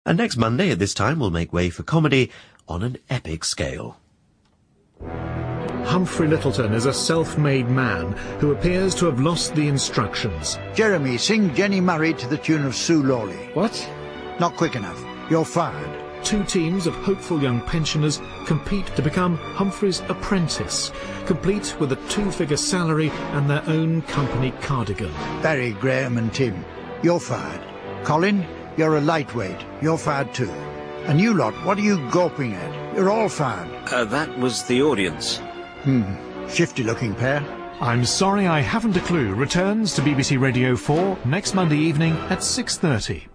And next Monday at this time we'll make way for comedy on an epic scale. Humphrey Lyttelton is a self-made man who appears to have lost the instructions. Jeremy, sing Jenny Murray to the tune of Sue Lawley. What? Not quick enough. You're fired. Two teams of hopeful young pensioners compete to become Humphrey's apprentice, complete with a two-figure salary and their own company cardigan. Barry, Graham and Tim, you're fired. Colin, you're a lightweight. You're fired too. And you lot, what are you gawping at? You're all fired. That was the audience. Shifty-looking pair. I'm sorry I haven't a clue returns to BBC Radio 4 next Monday evening at 6:30.